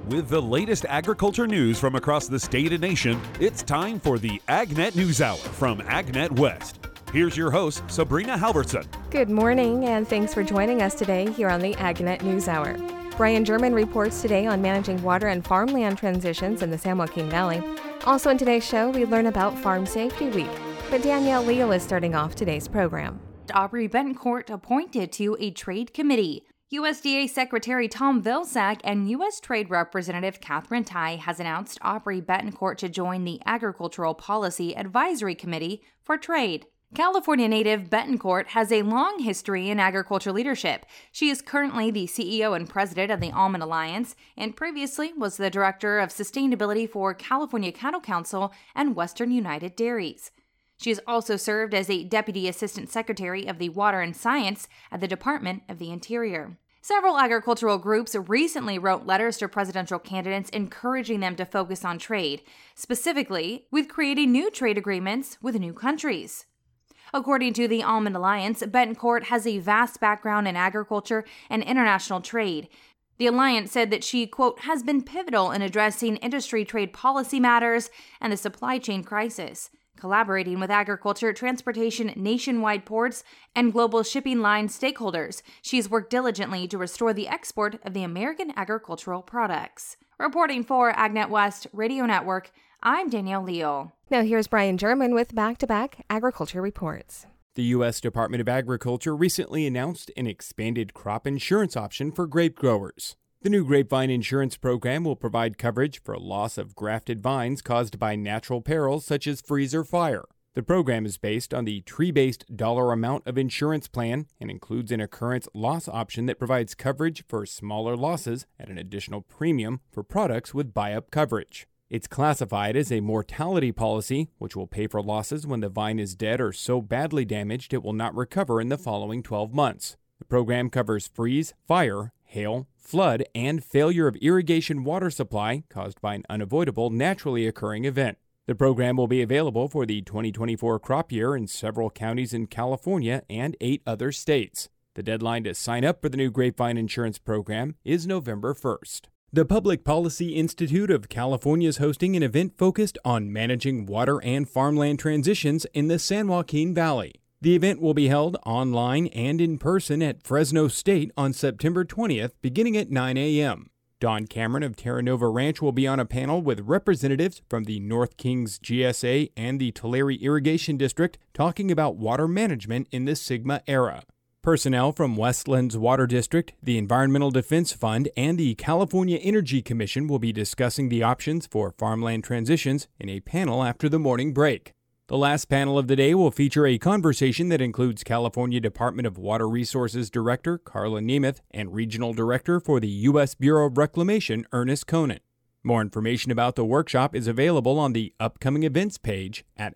With the latest agriculture news from across the state and nation, it's time for the AgNet News Hour from AgNet West. Here's your host, Sabrina Halverson. Good morning, and thanks for joining us today here on the AgNet News Hour. Brian German reports today on managing water and farmland transitions in the San Joaquin Valley. Also in today's show, we learn about Farm Safety Week. But Danielle Leal is starting off today's program. Aubrey Betancourt appointed to a trade committee. USDA Secretary Tom Vilsack and U.S. Trade Representative Katherine Tai has announced Aubrey Betancourt to join the Agricultural Policy Advisory Committee for Trade. California native Betancourt has a long history in agriculture leadership. She is currently the CEO and president of the Almond Alliance and previously was the director of sustainability for California Cattle Council and Western United Dairies. She has also served as a Deputy Assistant Secretary of the Water and Science at the Department of the Interior. Several agricultural groups recently wrote letters to presidential candidates encouraging them to focus on trade, specifically with creating new trade agreements with new countries. According to the Almond Alliance, Betancourt has a vast background in agriculture and international trade. The Alliance said that she, quote, has been pivotal in addressing industry trade policy matters and the supply chain crisis, collaborating with agriculture, transportation, nationwide ports, and global shipping line stakeholders. She's worked diligently to restore the export of the American agricultural products. Reporting for AgNet West Radio Network, I'm Danielle Leal. Now here's Brian German with back-to-back agriculture reports. The U.S. Department of Agriculture recently announced an expanded crop insurance option for grape growers. The new grapevine insurance program will provide coverage for loss of grafted vines caused by natural perils such as freeze or fire. The program is based on the tree-based dollar amount of insurance plan and includes an occurrence loss option that provides coverage for smaller losses at an additional premium for products with buy-up coverage. It's classified as a mortality policy, which will pay for losses when the vine is dead or so badly damaged it will not recover in the following 12 months. The program covers freeze, fire, hail, flood, and failure of irrigation water supply caused by an unavoidable naturally occurring event. The program will be available for the 2024 crop year in several counties in California and 8 other states. The deadline to sign up for the new grapevine insurance program is November 1st. The Public Policy Institute of California is hosting an event focused on managing water and farmland transitions in the San Joaquin Valley. The event will be held online and in person at Fresno State on September 20th, beginning at 9 a.m. Don Cameron of Terra Nova Ranch will be on a panel with representatives from the North Kings GSA and the Tulare Irrigation District talking about water management in the Sigma era. Personnel from Westlands Water District, the Environmental Defense Fund, and the California Energy Commission will be discussing the options for farmland transitions in a panel after the morning break. The last panel of the day will feature a conversation that includes California Department of Water Resources Director Carla Nemeth and Regional Director for the U.S. Bureau of Reclamation Ernest Conant. More information about the workshop is available on the upcoming events page at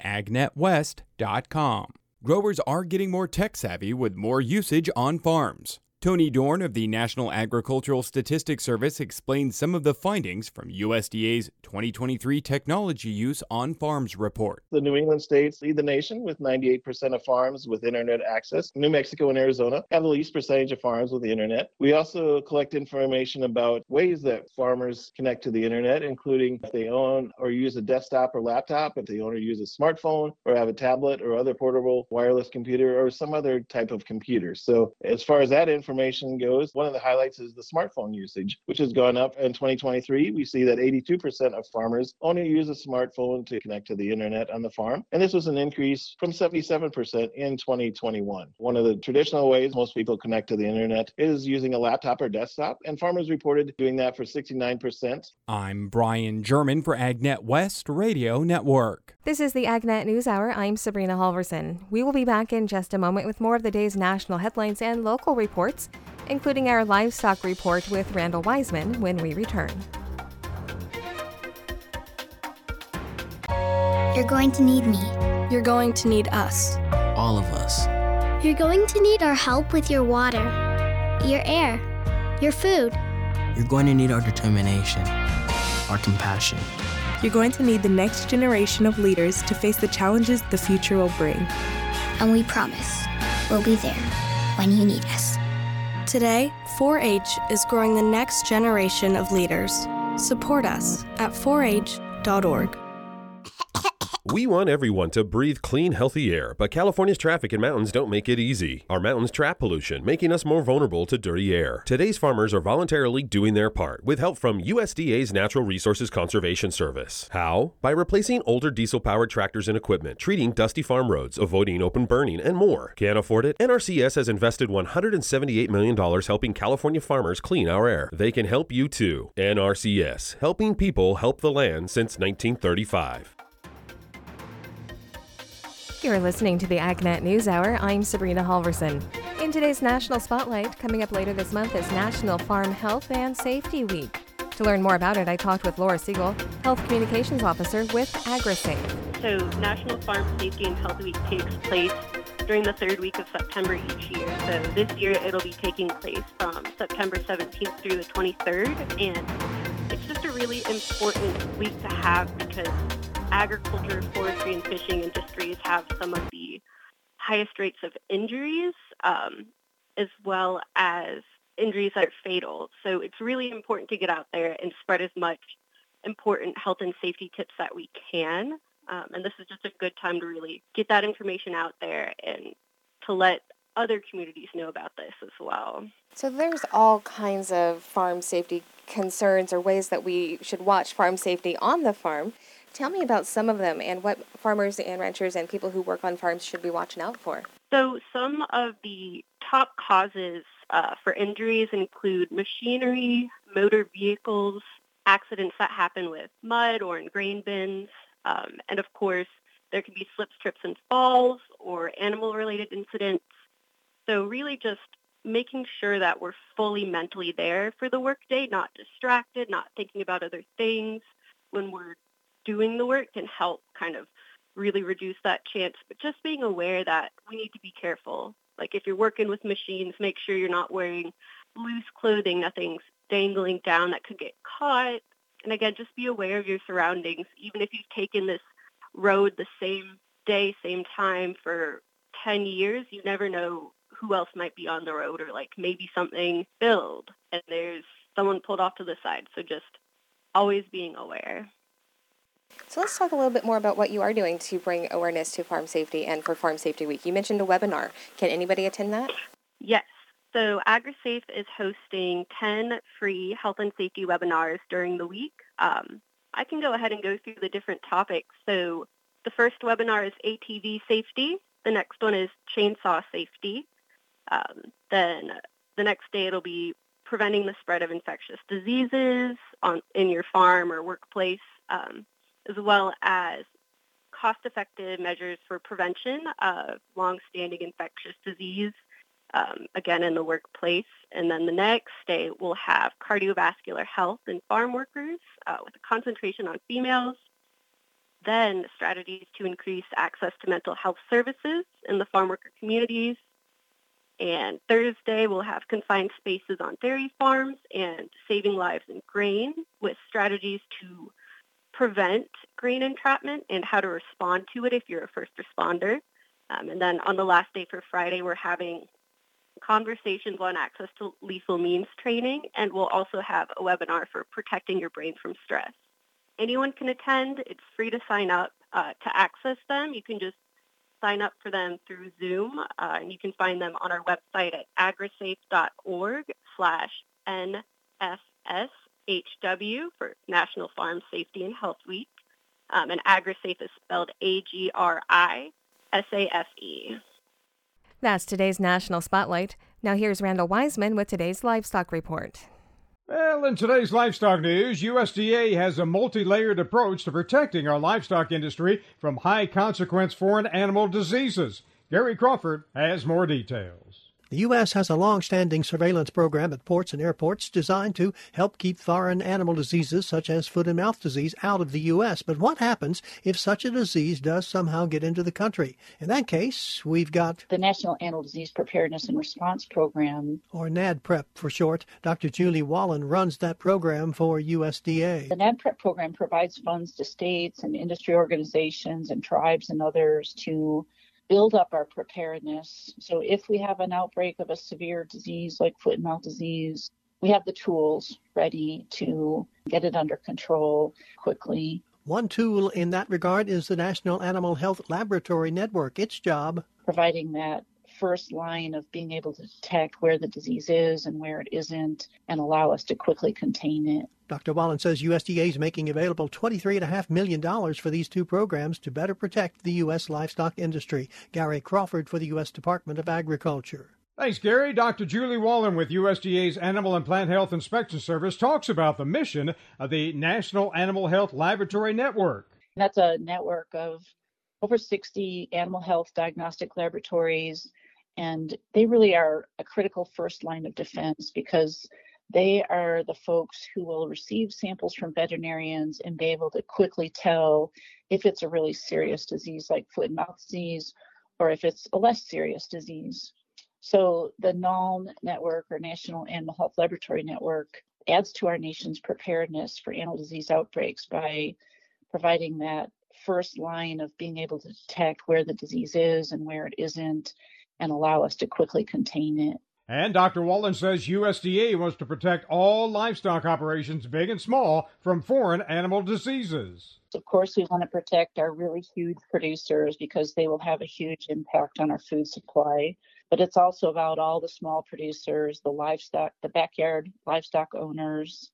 agnetwest.com. Growers are getting more tech-savvy with more usage on farms. Tony Dorn of the National Agricultural Statistics Service explains some of the findings from USDA's 2023 Technology Use on Farms report. The New England states lead the nation with 98% of farms with internet access. New Mexico and Arizona have the least percentage of farms with the internet. We also collect information about ways that farmers connect to the internet, including if they own or use a desktop or laptop, if they own or use a smartphone or have a tablet or other portable wireless computer or some other type of computer. So as far as that information goes, one of the highlights is the smartphone usage, which has gone up in 2023. We see that 82% of farmers only use a smartphone to connect to the internet on the farm. And this was an increase from 77% in 2021. One of the traditional ways most people connect to the internet is using a laptop or desktop, and farmers reported doing that for 69%. I'm Brian German for AgNet West Radio Network. This is the AgNet News Hour. I'm Sabrina Halverson. We will be back in just a moment with more of the day's national headlines and local reports, including our livestock report with Randall Wiseman when we return. You're going to need me. You're going to need us. All of us. You're going to need our help with your water, your air, your food. You're going to need our determination, our compassion. You're going to need the next generation of leaders to face the challenges the future will bring. And we promise we'll be there when you need us. Today, 4-H is growing the next generation of leaders. Support us at 4h.org. We want everyone to breathe clean, healthy air, but California's traffic and mountains don't make it easy. Our mountains trap pollution, making us more vulnerable to dirty air. Today's farmers are voluntarily doing their part with help from USDA's Natural Resources Conservation Service. How? By replacing older diesel-powered tractors and equipment, treating dusty farm roads, avoiding open burning, and more. Can't afford it? NRCS has invested $178 million helping California farmers clean our air. They can help you too. NRCS, helping people help the land since 1935. You're listening to the AgNet News Hour. I'm Sabrina Halverson. In today's National Spotlight, coming up later this month is National Farm Health and Safety Week. To learn more about it, I talked with Laura Siegel, Health Communications Officer with AgriSafe. So National Farm Safety and Health Week takes place during the third week of September each year. So this year it'll be taking place from September 17th through the 23rd. And it's just a really important week to have because agriculture, forestry, and fishing industries have some of the highest rates of injuries, as well as injuries that are fatal. So it's really important to get out there and spread as much important health and safety tips that we can. And this is just a good time to really get that information out there and to let other communities know about this as well. So there's all kinds of farm safety concerns or ways that we should watch farm safety on the farm. Tell me about some of them and what farmers and ranchers and people who work on farms should be watching out for. So some of the top causes for injuries include machinery, motor vehicles, accidents that happen with mud or in grain bins, and of course there can be slips, trips, and falls or animal-related incidents. So really just making sure that we're fully mentally there for the workday, not distracted, not thinking about other things when we're doing the work can help kind of really reduce that chance, but just being aware that we need to be careful. Like if you're working with machines, make sure you're not wearing loose clothing, nothing's dangling down that could get caught. And again, just be aware of your surroundings. Even if you've taken this road the same day, same time for 10 years, you never know who else might be on the road or like maybe something spilled and there's someone pulled off to the side. So just always being aware. So let's talk a little bit more about what you are doing to bring awareness to farm safety and for Farm Safety Week. You mentioned a webinar. Can anybody attend that? Yes. So AgriSafe is hosting 10 free health and safety webinars during the week. I can go ahead and go through the different topics. So the first webinar is ATV safety. The next one is chainsaw safety. Then the next day it'll be preventing the spread of infectious diseases in your farm or workplace, as well as cost-effective measures for prevention of long-standing infectious disease, again, in the workplace. And then the next day, we'll have cardiovascular health in farm workers with a concentration on females. Then strategies to increase access to mental health services in the farm worker communities. And Thursday, we'll have confined spaces on dairy farms and saving lives in grain with strategies to prevent grain entrapment and how to respond to it if you're a first responder. And then on the last day for Friday, we're having conversations on access to lethal means training, and we'll also have a webinar for protecting your brain from stress. Anyone can attend. It's free to sign up to access them. You can just sign up for them through Zoom, and you can find them on our website at agrisafe.org/NFSHW for National Farm Safety and Health Week. And AgriSafe is spelled AGRISAFE. That's today's National Spotlight. Now here's Randall Wiseman with today's Livestock Report. Well, in today's livestock news, USDA has a multi-layered approach to protecting our livestock industry from high-consequence foreign animal diseases. Gary Crawford has more details. The U.S. has a long-standing surveillance program at ports and airports designed to help keep foreign animal diseases such as foot and mouth disease out of the U.S. But what happens if such a disease does somehow get into the country? In that case, we've got the National Animal Disease Preparedness and Response Program, or NADPREP for short. Dr. Julie Wallen runs that program for USDA. The NADPREP program provides funds to states and industry organizations and tribes and others to build up our preparedness. So if we have an outbreak of a severe disease like foot and mouth disease, we have the tools ready to get it under control quickly. One tool in that regard is the National Animal Health Laboratory Network. Its job, providing that first line of being able to detect where the disease is and where it isn't and allow us to quickly contain it. Dr. Wallen says USDA is making available $23.5 million for these two programs to better protect the U.S. livestock industry. Gary Crawford for the U.S. Department of Agriculture. Thanks, Gary. Dr. Julie Wallen with USDA's Animal and Plant Health Inspection Service talks about the mission of the National Animal Health Laboratory Network. That's a network of over 60 animal health diagnostic laboratories, and they really are a critical first line of defense because they are the folks who will receive samples from veterinarians and be able to quickly tell if it's a really serious disease like foot and mouth disease or if it's a less serious disease. So the NAHLN network, or National Animal Health Laboratory Network, adds to our nation's preparedness for animal disease outbreaks by providing that first line of being able to detect where the disease is and where it isn't and allow us to quickly contain it. And Dr. Wallen says USDA wants to protect all livestock operations, big and small, from foreign animal diseases. Of course, we want to protect our really huge producers because they will have a huge impact on our food supply. But it's also about all the small producers, the livestock, the backyard livestock owners,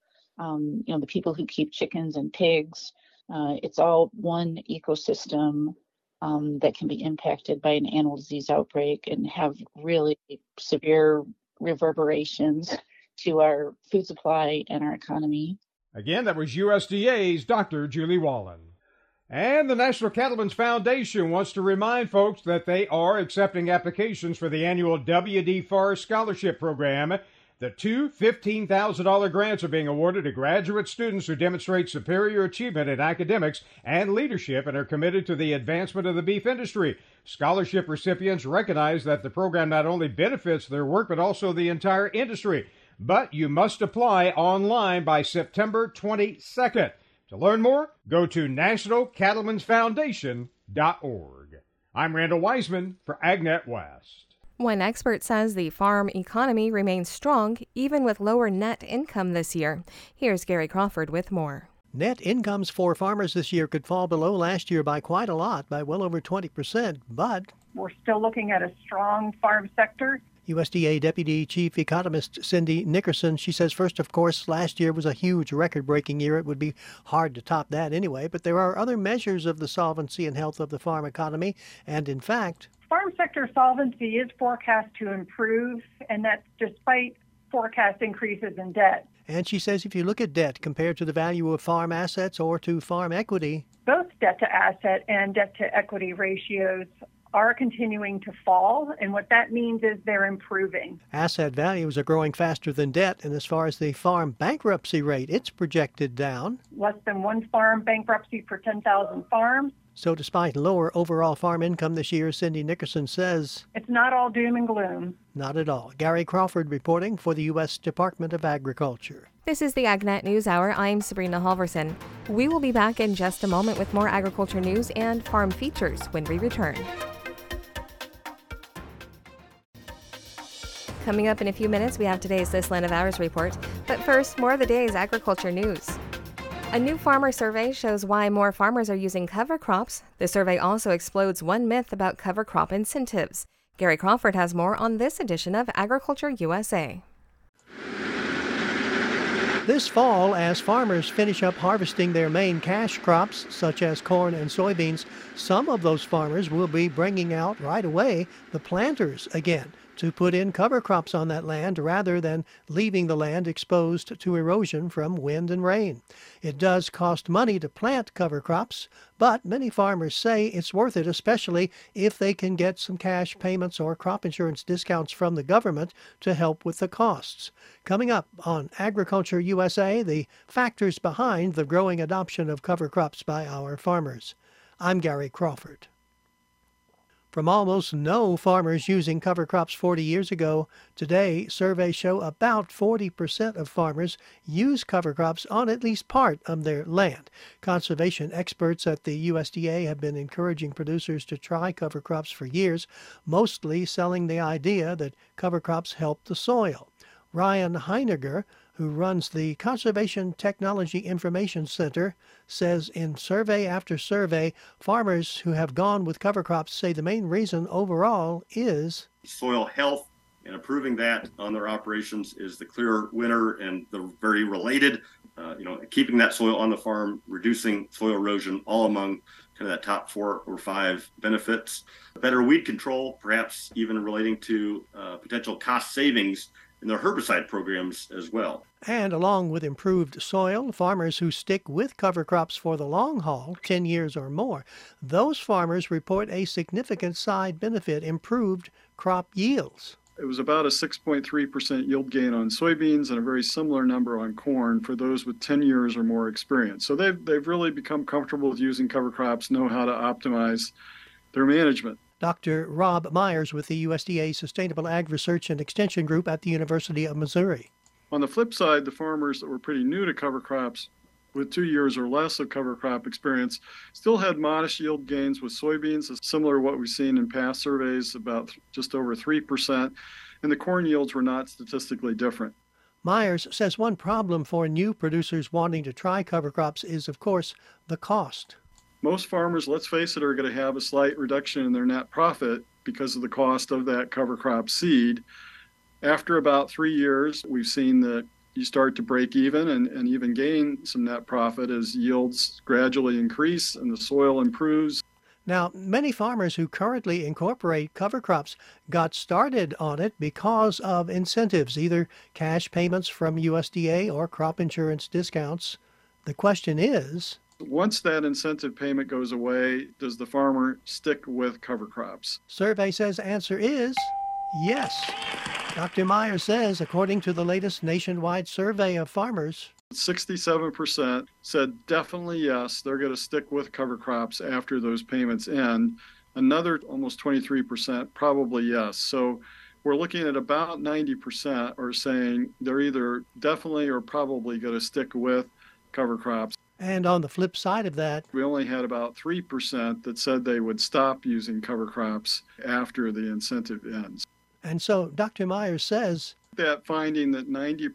the people who keep chickens and pigs. It's all one ecosystem that can be impacted by an animal disease outbreak and have really severe reverberations to our food supply and our economy. Again, that was USDA's Dr. Julie Wallen. And the National Cattlemen's Foundation wants to remind folks that they are accepting applications for the annual W.D. Forrest Scholarship Program. The two $15,000 grants are being awarded to graduate students who demonstrate superior achievement in academics and leadership and are committed to the advancement of the beef industry. Scholarship recipients recognize that the program not only benefits their work but also the entire industry. But you must apply online by September 22nd. To learn more, go to nationalcattlemen'sfoundation.org. I'm Randall Wiseman for AgNet West. One expert says the farm economy remains strong even with lower net income this year. Here's Gary Crawford with more. Net incomes for farmers this year could fall below last year by quite a lot, by well over 20%, but we're still looking at a strong farm sector. USDA Deputy Chief Economist Cindy Nickerson, she says, first, of course, last year was a huge record-breaking year. It would be hard to top that anyway, but there are other measures of the solvency and health of the farm economy, and in fact, farm sector solvency is forecast to improve, and that's despite forecast increases in debt. And she says if you look at debt compared to the value of farm assets or to farm equity, both debt-to-asset and debt-to-equity ratios are continuing to fall, and what that means is they're improving. Asset values are growing faster than debt, and as far as the farm bankruptcy rate, it's projected down. Less than one farm bankruptcy per 10,000 farms. So despite lower overall farm income this year, Cindy Nickerson says, it's not all doom and gloom. Not at all. Gary Crawford reporting for the U.S. Department of Agriculture. This is the AgNet News Hour. I'm Sabrina Halverson. We will be back in just a moment with more agriculture news and farm features when we return. Coming up in a few minutes, we have today's This Land of Ours report. But first, more of the day's agriculture news. A new farmer survey shows why more farmers are using cover crops. The survey also explodes one myth about cover crop incentives. Gary Crawford has more on this edition of Agriculture USA. This fall, as farmers finish up harvesting their main cash crops, such as corn and soybeans, some of those farmers will be bringing out right away the planters again to put in cover crops on that land rather than leaving the land exposed to erosion from wind and rain. It does cost money to plant cover crops, but many farmers say it's worth it, especially if they can get some cash payments or crop insurance discounts from the government to help with the costs. Coming up on Agriculture USA, the factors behind the growing adoption of cover crops by our farmers. I'm Gary Crawford. From almost no farmers using cover crops 40 years ago, today surveys show about 40% of farmers use cover crops on at least part of their land. Conservation experts at the USDA have been encouraging producers to try cover crops for years, mostly selling the idea that cover crops help the soil. Ryan Heiniger, who runs the Conservation Technology Information Center, says in survey after survey, farmers who have gone with cover crops say the main reason overall is soil health, and improving that on their operations is the clear winner, and the very related, keeping that soil on the farm, reducing soil erosion, all among kind of that top 4 or 5 benefits. Better weed control, perhaps even relating to potential cost savings in their herbicide programs as well. And along with improved soil, farmers who stick with cover crops for the long haul, 10 years or more, those farmers report a significant side benefit, improved crop yields. It was about a 6.3% yield gain on soybeans and a very similar number on corn for those with 10 years or more experience. So they've really become comfortable with using cover crops, know how to optimize their management. Dr. Rob Myers with the USDA Sustainable Ag Research and Extension Group at the University of Missouri. On the flip side, the farmers that were pretty new to cover crops with 2 years or less of cover crop experience still had modest yield gains with soybeans, similar to what we've seen in past surveys, about just over 3%, and the corn yields were not statistically different. Myers says one problem for new producers wanting to try cover crops is, of course, the cost. Most farmers, let's face it, are going to have a slight reduction in their net profit because of the cost of that cover crop seed. After about 3 years, we've seen that you start to break even and even gain some net profit as yields gradually increase and the soil improves. Now, many farmers who currently incorporate cover crops got started on it because of incentives, either cash payments from USDA or crop insurance discounts. The question is, once that incentive payment goes away, does the farmer stick with cover crops? Survey says answer is yes. Dr. Myers says, according to the latest nationwide survey of farmers, 67% said definitely yes, they're going to stick with cover crops after those payments end. Another almost 23% probably yes. So we're looking at about 90% are saying they're either definitely or probably going to stick with cover crops. And on the flip side of that, we only had about 3% that said they would stop using cover crops after the incentive ends. And so Dr. Myers says that finding that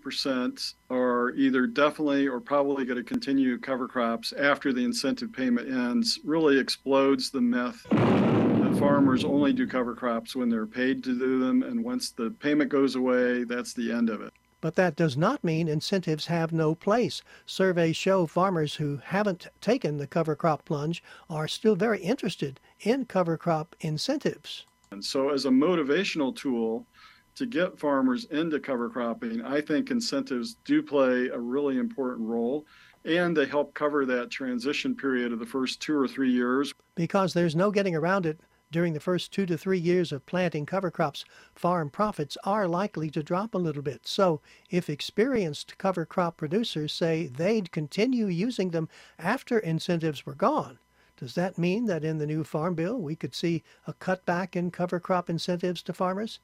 90% are either definitely or probably going to continue cover crops after the incentive payment ends really explodes the myth that farmers only do cover crops when they're paid to do them, and once the payment goes away, that's the end of it. But that does not mean incentives have no place. Surveys show farmers who haven't taken the cover crop plunge are still very interested in cover crop incentives. And so as a motivational tool to get farmers into cover cropping, I think incentives do play a really important role, and they help cover that transition period of the first 2 or 3 years. Because there's no getting around it. During the first 2 to 3 years of planting cover crops, farm profits are likely to drop a little bit. So if experienced cover crop producers say they'd continue using them after incentives were gone, does that mean that in the new Farm Bill we could see a cutback in cover crop incentives to farmers?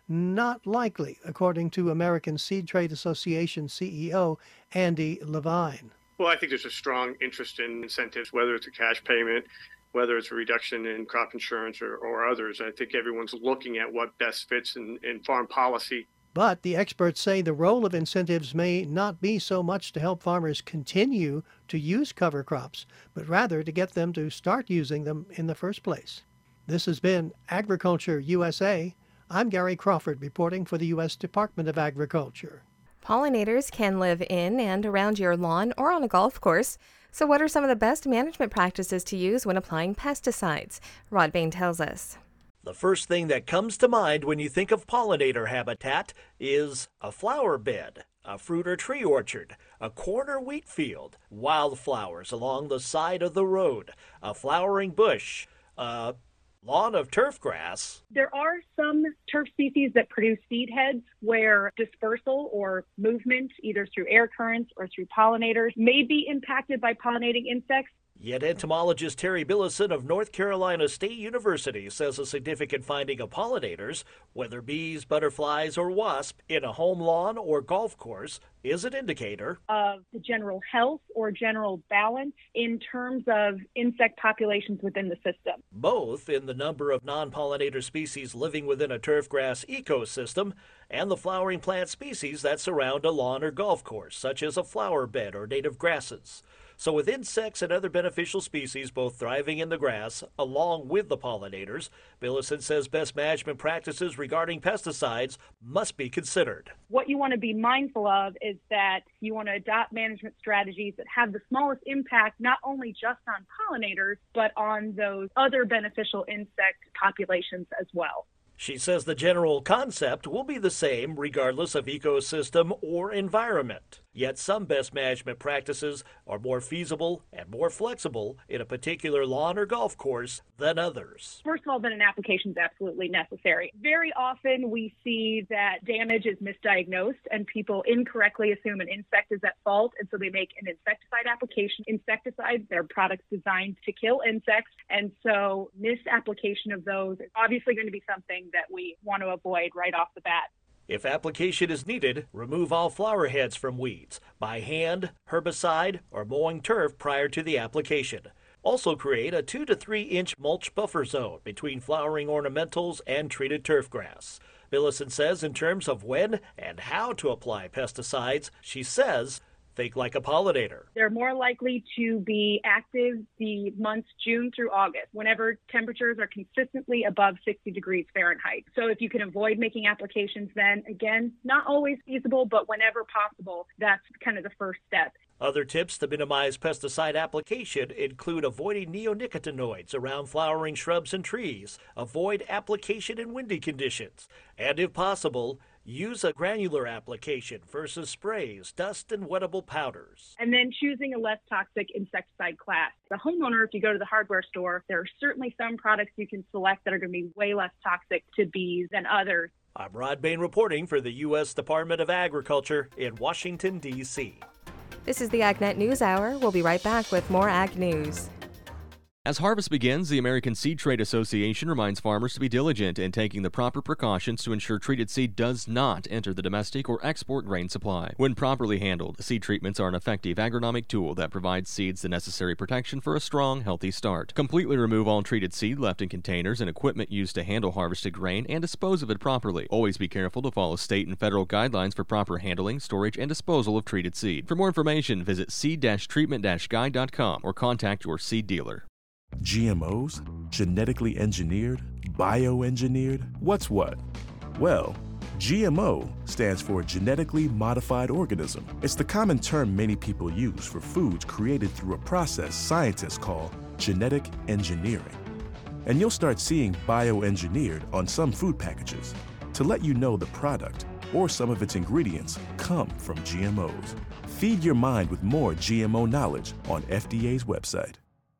Not likely, according to American Seed Trade Association CEO Andy Levine. Well, I think there's a strong interest in incentives, whether it's a cash payment, whether it's a reduction in crop insurance or others. I think everyone's looking at what best fits in farm policy. But the experts say the role of incentives may not be so much to help farmers continue to use cover crops, but rather to get them to start using them in the first place. This has been Agriculture USA. I'm Gary Crawford reporting for the U.S. Department of Agriculture. Pollinators can live in and around your lawn or on a golf course. So what are some of the best management practices to use when applying pesticides? Rod Bain tells us. The first thing that comes to mind when you think of pollinator habitat is a flower bed, a fruit or tree orchard, a corn or wheat field, wildflowers along the side of the road, a flowering bush, a lawn of turf grass. There are some turf species that produce seed heads where dispersal or movement, either through air currents or through pollinators, may be impacted by pollinating insects. Yet entomologist Terry Billison of North Carolina State University says a significant finding of pollinators, whether bees, butterflies, or wasps, in a home lawn or golf course is an indicator of the general health or general balance in terms of insect populations within the system. Both in the number of non-pollinator species living within a turfgrass ecosystem and the flowering plant species that surround a lawn or golf course, such as a flower bed or native grasses. So with insects and other beneficial species both thriving in the grass along with the pollinators, Billison says best management practices regarding pesticides must be considered. What you want to be mindful of is that you want to adopt management strategies that have the smallest impact not only just on pollinators, but on those other beneficial insect populations as well. She says the general concept will be the same regardless of ecosystem or environment. Yet some best management practices are more feasible and more flexible in a particular lawn or golf course than others. First of all, then an application is absolutely necessary. Very often we see that damage is misdiagnosed and people incorrectly assume an insect is at fault, and so they make an insecticide application. Insecticides, they're products designed to kill insects, and so misapplication of those is obviously going to be something that we want to avoid right off the bat. If application is needed, remove all flower heads from weeds by hand, herbicide, or mowing turf prior to the application. Also create a 2 to 3 inch mulch buffer zone between flowering ornamentals and treated turf grass. Billison says in terms of when and how to apply pesticides, she says, think like a pollinator. They're more likely to be active the months June through August, whenever temperatures are consistently above 60 degrees Fahrenheit. So if you can avoid making applications then, again, not always feasible, but whenever possible, that's kind of the first step. Other tips to minimize pesticide application include avoiding neonicotinoids around flowering shrubs and trees, avoid application in windy conditions, and if possible, use a granular application versus sprays, dust, and wettable powders. And then choosing a less toxic insecticide class. The homeowner, if you go to the hardware store, there are certainly some products you can select that are going to be way less toxic to bees than others. I'm Rod Bain reporting for the U.S. Department of Agriculture in Washington, D.C. This is the AgNet News Hour. We'll be right back with more Ag News. As harvest begins, the American Seed Trade Association reminds farmers to be diligent in taking the proper precautions to ensure treated seed does not enter the domestic or export grain supply. When properly handled, seed treatments are an effective agronomic tool that provides seeds the necessary protection for a strong, healthy start. Completely remove all treated seed left in containers and equipment used to handle harvested grain and dispose of it properly. Always be careful to follow state and federal guidelines for proper handling, storage, and disposal of treated seed. For more information, visit seed-treatment-guide.com or contact your seed dealer. GMOs? Genetically engineered? Bioengineered? What's what? Well, GMO stands for Genetically Modified Organism. It's the common term many people use for foods created through a process scientists call genetic engineering. And you'll start seeing bioengineered on some food packages to let you know the product or some of its ingredients come from GMOs. Feed your mind with more GMO knowledge on FDA's website.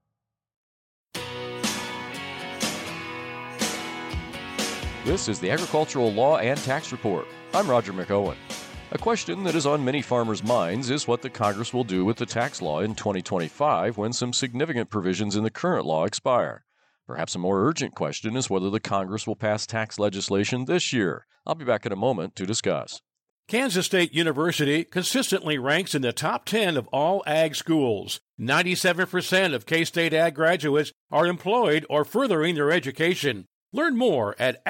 This is the Agricultural Law and Tax Report. I'm Roger McOwen. A question that is on many farmers' minds is what the Congress will do with the tax law in 2025 when some significant provisions in the current law expire. Perhaps a more urgent question is whether the Congress will pass tax legislation this year. I'll be back in a moment to discuss. Kansas State University consistently ranks in the top 10 of all ag schools. 97% of K-State ag graduates are employed or furthering their education. Learn more at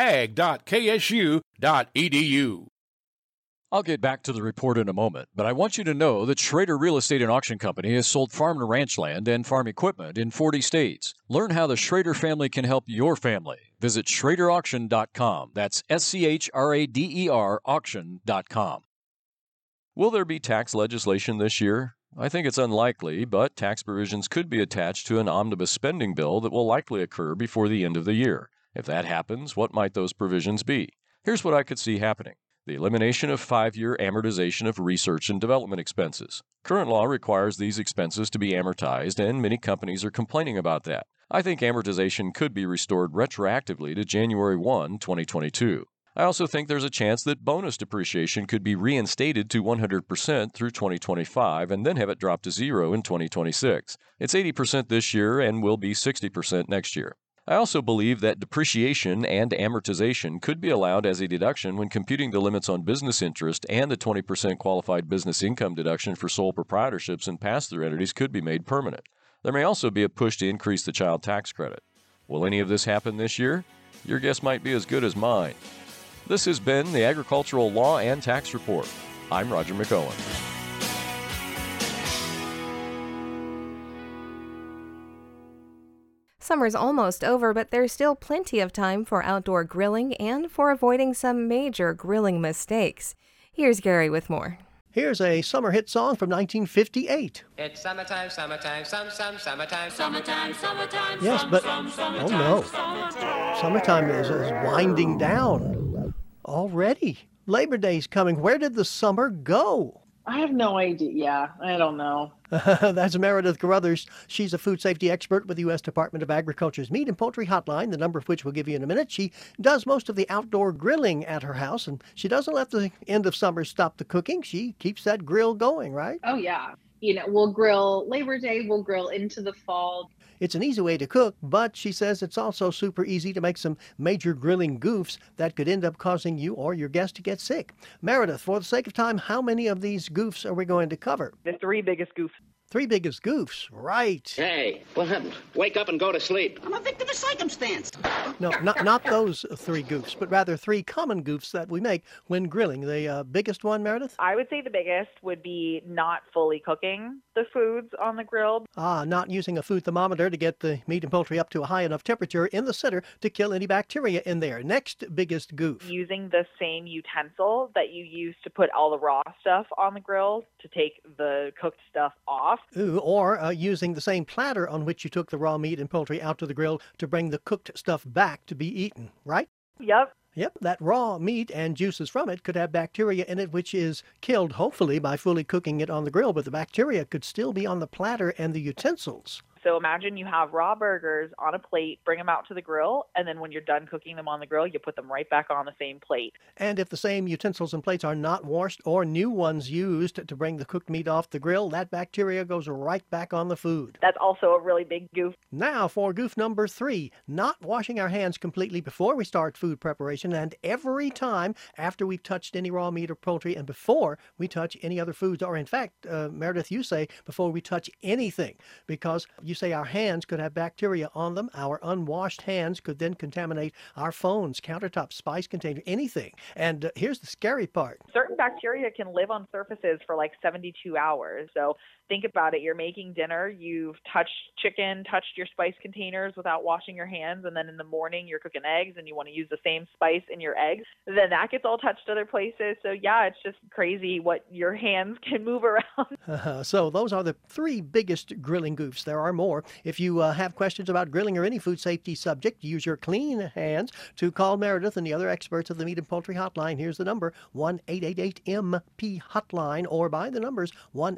ag.ksu.edu. I'll get back to the report in a moment, but I want you to know that Schrader Real Estate and Auction Company has sold farm to ranch land and farm equipment in 40 states. Learn how the Schrader family can help your family. Visit SchraderAuction.com. That's SCHRADER auction.com. Will there be tax legislation this year? I think it's unlikely, but tax provisions could be attached to an omnibus spending bill that will likely occur before the end of the year. If that happens, what might those provisions be? Here's what I could see happening. The elimination of 5-year amortization of research and development expenses. Current law requires these expenses to be amortized, and many companies are complaining about that. I think amortization could be restored retroactively to January 1, 2022. I also think there's a chance that bonus depreciation could be reinstated to 100% through 2025 and then have it drop to zero in 2026. It's 80% this year and will be 60% next year. I also believe that depreciation and amortization could be allowed as a deduction when computing the limits on business interest, and the 20% qualified business income deduction for sole proprietorships and pass-through entities could be made permanent. There may also be a push to increase the child tax credit. Will any of this happen this year? Your guess might be as good as mine. This has been the Agricultural Law and Tax Report. I'm Roger McOwen. Summer's almost over, but there's still plenty of time for outdoor grilling and for avoiding some major grilling mistakes. Here's Gary with more. Here's a summer hit song from 1958. It's summertime, summertime, summertime, summertime, summertime. Yes, but oh no. Summertime is winding down already. Labor Day's coming. Where did the summer go? I have no idea. Yeah, I don't know. That's Meredith Carruthers. She's a food safety expert with the U.S. Department of Agriculture's Meat and Poultry Hotline, the number of which we'll give you in a minute. She does most of the outdoor grilling at her house, and she doesn't let the end of summer stop the cooking. She keeps that grill going, right? Oh, yeah. We'll grill Labor Day, we'll grill into the fall. It's an easy way to cook, but she says it's also super easy to make some major grilling goofs that could end up causing you or your guests to get sick. Meredith, for the sake of time, how many of these goofs are we going to cover? The three biggest goofs. Three biggest goofs, right. Hey, what happened? Wake up and go to sleep. I'm a victim of circumstance. No, not those three goofs, but rather three common goofs that we make when grilling. The biggest one, Meredith? I would say the biggest would be not fully cooking the foods on the grill. Not using a food thermometer to get the meat and poultry up to a high enough temperature in the center to kill any bacteria in there. Next biggest goof. Using the same utensil that you use to put all the raw stuff on the grill to take the cooked stuff off. Ooh, or using the same platter on which you took the raw meat and poultry out to the grill to bring the cooked stuff back to be eaten, right? Yep. Yep, that raw meat and juices from it could have bacteria in it, which is killed, hopefully, by fully cooking it on the grill, but the bacteria could still be on the platter and the utensils. So imagine you have raw burgers on a plate, bring them out to the grill, and then when you're done cooking them on the grill, you put them right back on the same plate. And if the same utensils and plates are not washed or new ones used to bring the cooked meat off the grill, that bacteria goes right back on the food. That's also a really big goof. Now for goof number 3, not washing our hands completely before we start food preparation and every time after we've touched any raw meat or poultry and before we touch any other foods, or in fact, Meredith, you say before we touch anything, because you say our hands could have bacteria on them. Our unwashed hands could then contaminate our phones, countertops, spice containers, anything. And here's the scary part. Certain bacteria can live on surfaces for like 72 hours. So think about it. You're making dinner. You've touched chicken, touched your spice containers without washing your hands. And then in the morning, you're cooking eggs and you want to use the same spice in your eggs. Then that gets all touched other places. So yeah, it's just crazy what your hands can move around. So those are the 3 biggest grilling goofs. There are more. If you have questions about grilling or any food safety subject, use your clean hands to call Meredith and the other experts of the Meat and Poultry Hotline. Here's the number, 1-888-MP-HOTLINE, or by the numbers,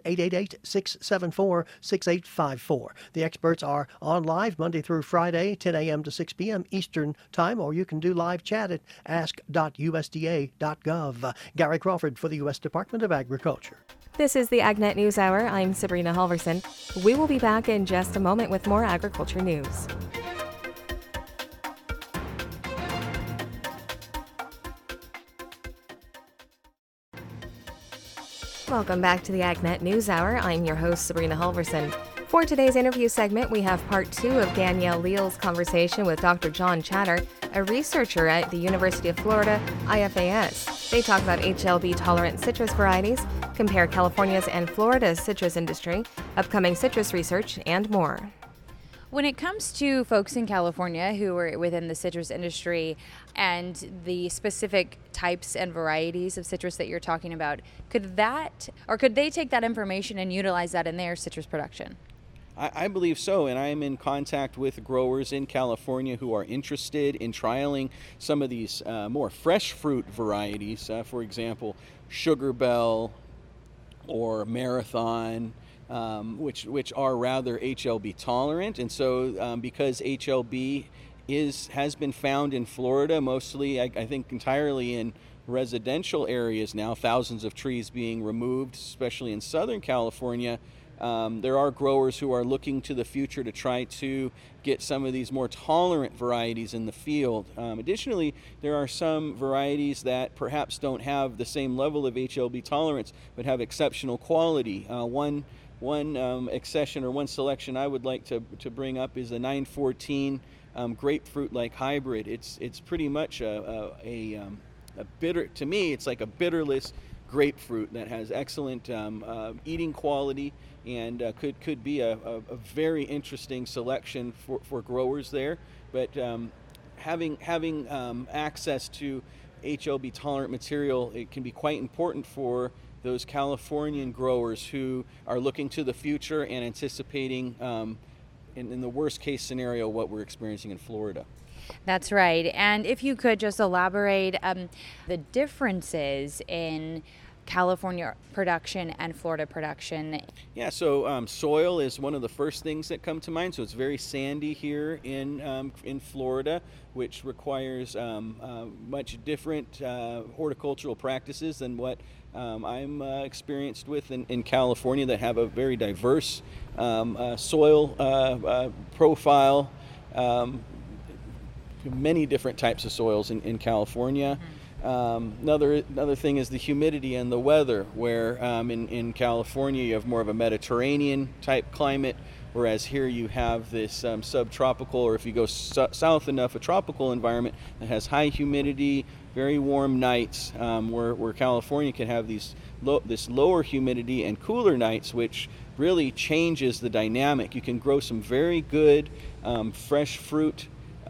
1-888-674-6854. The experts are on live Monday through Friday, 10 a.m. to 6 p.m. Eastern Time, or you can do live chat at ask.usda.gov. Gary Crawford for the U.S. Department of Agriculture. This is the AgNet News Hour. I'm Sabrina Halverson. We will be back in just a moment with more agriculture news. Welcome back to the AgNet News Hour. I'm your host, Sabrina Halverson. For today's interview segment, we have part 2 of Danielle Leal's conversation with Dr. John Chatter, a researcher at the University of Florida, IFAS. They talk about HLB-tolerant citrus varieties, compare California's and Florida's citrus industry, upcoming citrus research, and more. When it comes to folks in California who are within the citrus industry and the specific types and varieties of citrus that you're talking about, could they take that information and utilize that in their citrus production? I believe so, and I am in contact with growers in California who are interested in trialing some of these more fresh fruit varieties, for example, Sugar Bell or Marathon, which are rather HLB tolerant. And so because HLB has been found in Florida, mostly I think entirely in residential areas now, thousands of trees being removed, especially in Southern California. There are growers who are looking to the future to try to get some of these more tolerant varieties in the field. Additionally, there are some varieties that perhaps don't have the same level of HLB tolerance but have exceptional quality. One accession or one selection I would like to bring up is a 914 grapefruit-like hybrid. It's pretty much a bitter, to me, it's like a bitterless grapefruit that has excellent eating quality and could be a very interesting selection for growers there. But having access to HLB tolerant material, it can be quite important for those Californian growers who are looking to the future and anticipating, in the worst case scenario, what we're experiencing in Florida. That's right. And if you could just elaborate the differences in California production and Florida production. Yeah, so soil is one of the first things that come to mind. So it's very sandy here in Florida, which requires much different horticultural practices than what I'm experienced with in California, that have a very diverse soil profile. Many different types of soils in California. Another thing is the humidity and the weather, where in California you have more of a Mediterranean type climate, whereas here you have this subtropical, or if you go south enough, a tropical environment that has high humidity, very warm nights, where California can have this lower humidity and cooler nights, which really changes the dynamic. You can grow some very good fresh fruit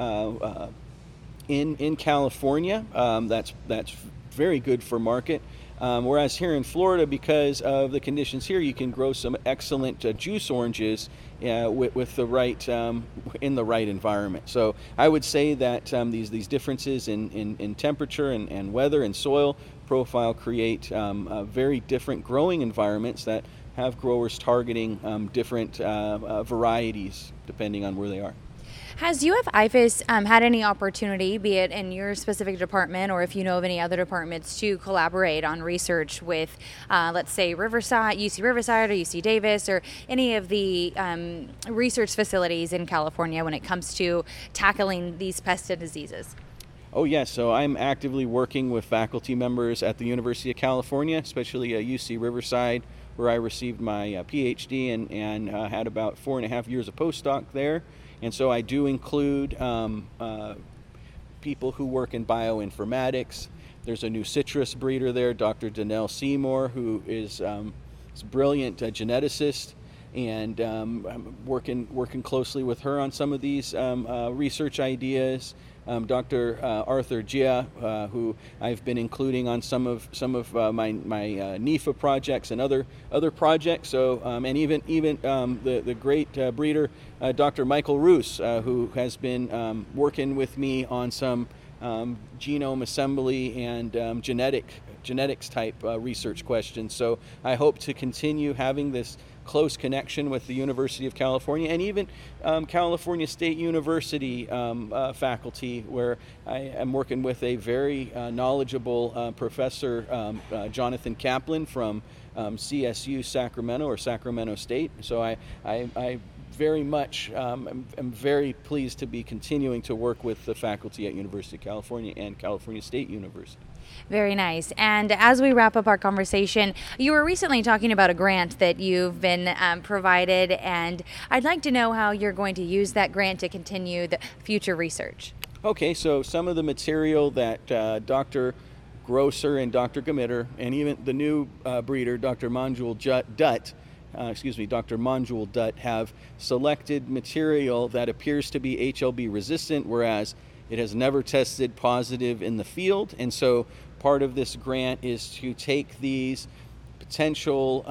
in California. That's very good for market. Whereas here in Florida, because of the conditions here, you can grow some excellent juice oranges with the right in the right environment. So I would say that these differences in temperature and weather and soil profile create very different growing environments that have growers targeting different varieties depending on where they are. Has UF-IFAS had any opportunity, be it in your specific department or if you know of any other departments, to collaborate on research with, let's say, Riverside, UC Riverside or UC Davis, or any of the research facilities in California when it comes to tackling these pests and diseases? Oh yes, so I'm actively working with faculty members at the University of California, especially at UC Riverside, where I received my PhD and had about 4.5 years of postdoc there. And so I do include people who work in bioinformatics. There's a new citrus breeder there, Dr. Danelle Seymour, who is a brilliant geneticist, and I'm working closely with her on some of these research ideas. Dr. Arthur Jia, who I've been including on some of my NIFA projects and other projects. So and even the great breeder, Dr. Michael Roos, who has been working with me on some genome assembly and genetics type research questions. So I hope to continue having this close connection with the University of California and even California State University faculty, where I am working with a very knowledgeable professor, Jonathan Kaplan from CSU Sacramento or Sacramento State. So I very much am very pleased to be continuing to work with the faculty at University of California and California State University. Very nice. And as we wrap up our conversation, you were recently talking about a grant that you've been provided, and I'd like to know how you're going to use that grant to continue the future research. Okay, so some of the material that Dr. Grosser and Dr. Gamitter, and even the new breeder, Dr. Manjul Dutt, Dr. Manjul Dutt, have selected material that appears to be HLB resistant, whereas it has never tested positive in the field. And so part of this grant is to take these potentially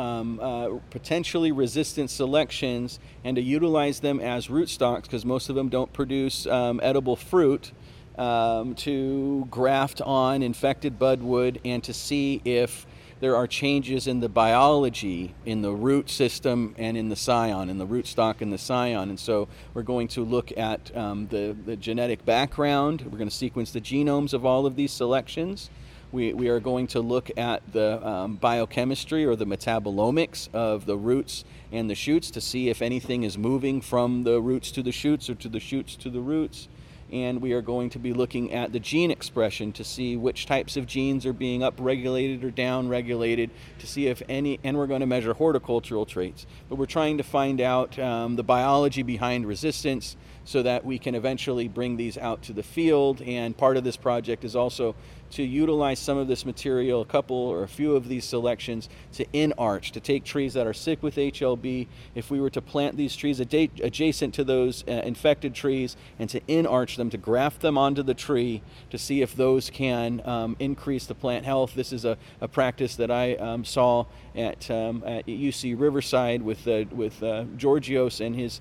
resistant selections and to utilize them as rootstocks, because most of them don't produce edible fruit, to graft on infected budwood and to see if there are changes in the biology in the root system and in the scion, in the rootstock and the scion. And so we're going to look at the genetic background. We're going to sequence the genomes of all of these selections. We are going to look at the biochemistry or the metabolomics of the roots and the shoots to see if anything is moving from the roots to the shoots or to the shoots to the roots. And we are going to be looking at the gene expression to see which types of genes are being upregulated or downregulated, to see if any, and we're going to measure horticultural traits. But we're trying to find out the biology behind resistance so that we can eventually bring these out to the field. And part of this project is also to utilize some of this material, a couple or a few of these selections, to in-arch, to take trees that are sick with HLB. If we were to plant these trees adjacent to those infected trees and to in-arch them, to graft them onto the tree to see if those can increase the plant health. This is a practice that I saw at UC Riverside with Georgios and his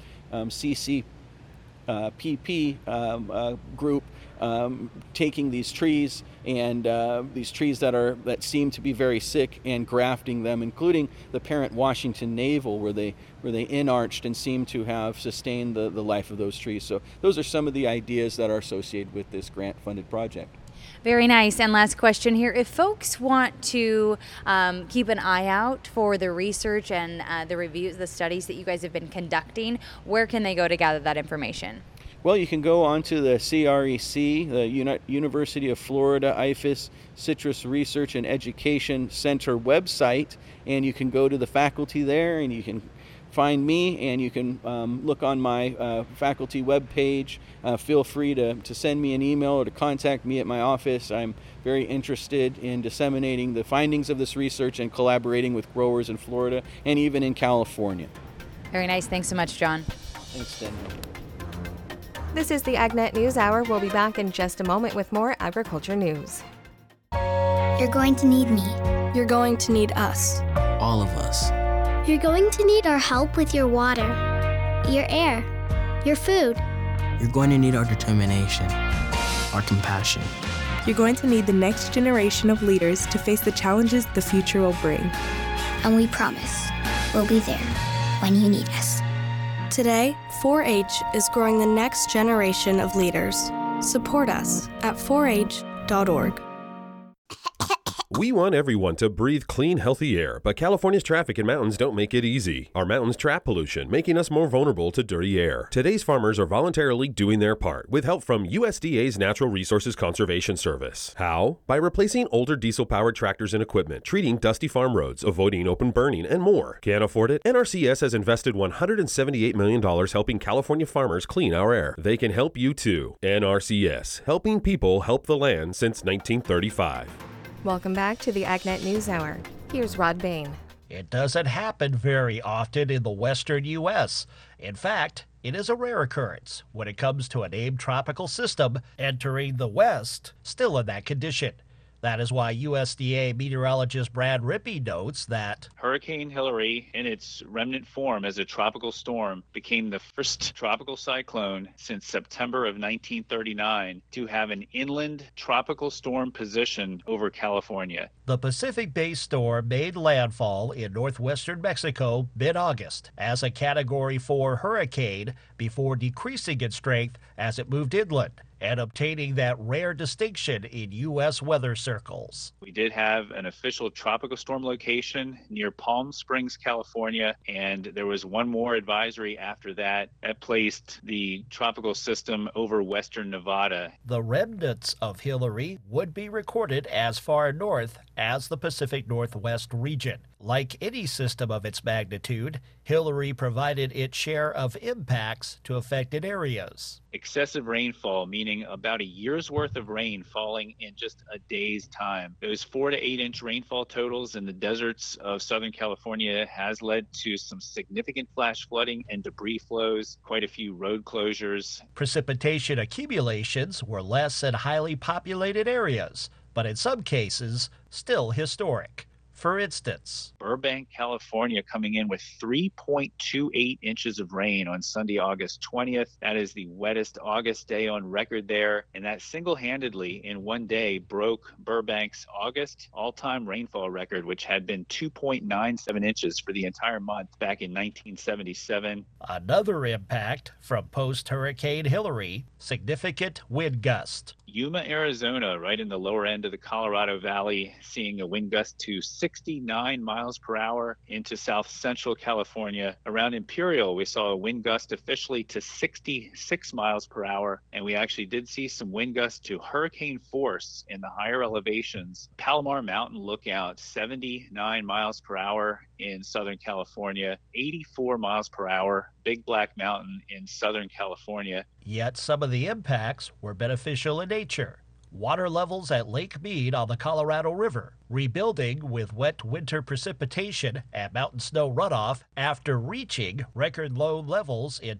CCPP group, taking these trees and these trees that seem to be very sick and grafting them, including the parent Washington navel, where they in-arched and seem to have sustained the life of those trees. So those are some of the ideas that are associated with this grant-funded project. Very nice. And last question here. If folks want to keep an eye out for the research and the reviews, the studies that you guys have been conducting, where can they go to gather that information? Well, you can go onto the CREC, the University of Florida IFAS Citrus Research and Education Center website, and you can go to the faculty there and you can find me, and you can look on my faculty webpage. Feel free to send me an email or to contact me at my office. I'm very interested in disseminating the findings of this research and collaborating with growers in Florida and even in California. Very nice. Thanks so much, John. Thanks, Daniel. This is the AgNet News Hour. We'll be back in just a moment with more agriculture news. You're going to need me. You're going to need us. All of us. You're going to need our help with your water, your air, your food. You're going to need our determination, our compassion. You're going to need the next generation of leaders to face the challenges the future will bring. And we promise we'll be there when you need us. Today, 4-H is growing the next generation of leaders. Support us at 4h.org. We want everyone to breathe clean, healthy air, but California's traffic and mountains don't make it easy. Our mountains trap pollution, making us more vulnerable to dirty air. Today's farmers are voluntarily doing their part with help from USDA's Natural Resources Conservation Service. How? By replacing older diesel-powered tractors and equipment, treating dusty farm roads, avoiding open burning, and more. Can't afford it? NRCS has invested $178 million helping California farmers clean our air. They can help you too. NRCS, helping people help the land since 1935. Welcome back to the AgNet News Hour. Here's Rod Bain. It doesn't happen very often in the western U.S. In fact, it is a rare occurrence when it comes to a named tropical system entering the West still in that condition. That is why USDA meteorologist Brad Rippey notes that Hurricane Hilary, in its remnant form as a tropical storm, became the first tropical cyclone since September of 1939 to have an inland tropical storm position over California. The Pacific-based storm made landfall in northwestern Mexico mid-August as a Category 4 hurricane before decreasing in strength as it moved inland and obtaining that rare distinction in U.S. weather circles. We did have an official tropical storm location near Palm Springs, California, and there was one more advisory after that placed the tropical system over western Nevada. The remnants of Hilary would be recorded as far north as the Pacific Northwest region. Like any system of its magnitude, Hilary provided its share of impacts to affected areas. Excessive rainfall, meaning about a year's worth of rain falling in just a day's time. Those 4 to 8 inch rainfall totals in the deserts of Southern California has led to some significant flash flooding and debris flows, quite a few road closures. Precipitation accumulations were less in highly populated areas, but in some cases, still historic. For instance, Burbank, California coming in with 3.28 inches of rain on Sunday, August 20th. That is the wettest August day on record there. And that single-handedly in one day broke Burbank's August all-time rainfall record, which had been 2.97 inches for the entire month back in 1977. Another impact from post-Hurricane Hillary, significant wind gust. Yuma, Arizona, right in the lower end of the Colorado Valley, seeing a wind gust to 69 miles per hour into south central California. Around Imperial, we saw a wind gust officially to 66 miles per hour, and we actually did see some wind gusts to hurricane force in the higher elevations. Palomar Mountain Lookout, 79 miles per hour in Southern California, 84 miles per hour, Big Black Mountain in Southern California. Yet some of the impacts were beneficial in nature. Water levels at Lake Mead on the Colorado River, rebuilding with wet winter precipitation and mountain snow runoff after reaching record low levels in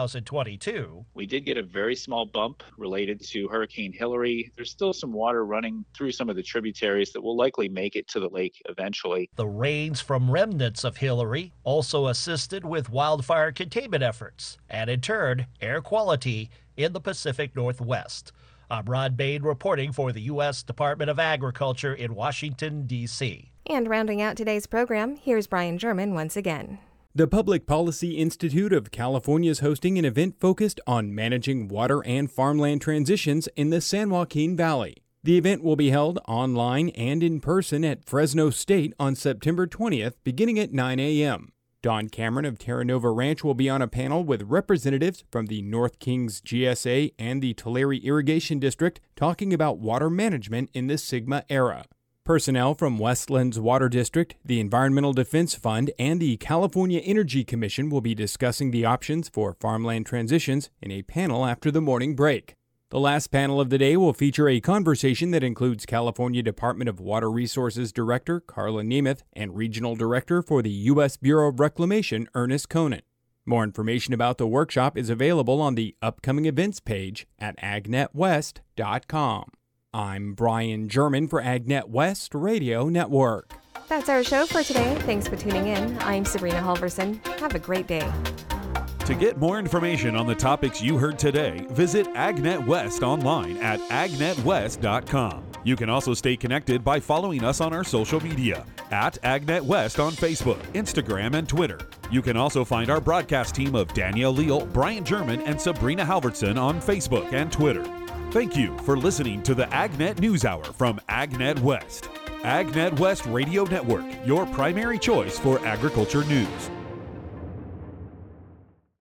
2022. We did get a very small bump related to Hurricane Hillary. There's still some water running through some of the tributaries that will likely make it to the lake eventually. The rains from remnants of Hillary also assisted with wildfire containment efforts and, in turn, air quality in the Pacific Northwest. I'm Rod Bain reporting for the U.S. Department of Agriculture in Washington, D.C. And rounding out today's program, here's Brian German once again. The Public Policy Institute of California is hosting an event focused on managing water and farmland transitions in the San Joaquin Valley. The event will be held online and in person at Fresno State on September 20th, beginning at 9 a.m. Don Cameron of Terra Nova Ranch will be on a panel with representatives from the North Kings GSA and the Tulare Irrigation District talking about water management in the Sigma era. Personnel from Westlands Water District, the Environmental Defense Fund, and the California Energy Commission will be discussing the options for farmland transitions in a panel after the morning break. The last panel of the day will feature a conversation that includes California Department of Water Resources Director Carla Nemeth and Regional Director for the U.S. Bureau of Reclamation Ernest Conant. More information about the workshop is available on the upcoming events page at agnetwest.com. I'm Brian German for AgNet West Radio Network. That's our show for today. Thanks for tuning in. I'm Sabrina Halverson. Have a great day. To get more information on the topics you heard today, visit AgNet West online at agnetwest.com. You can also stay connected by following us on our social media at AgNet West on Facebook, Instagram, and Twitter. You can also find our broadcast team of Danielle Leal, Brian German, and Sabrina Halverson on Facebook and Twitter. Thank you for listening to the AgNet News Hour from AgNet West. AgNet West Radio Network, your primary choice for agriculture news.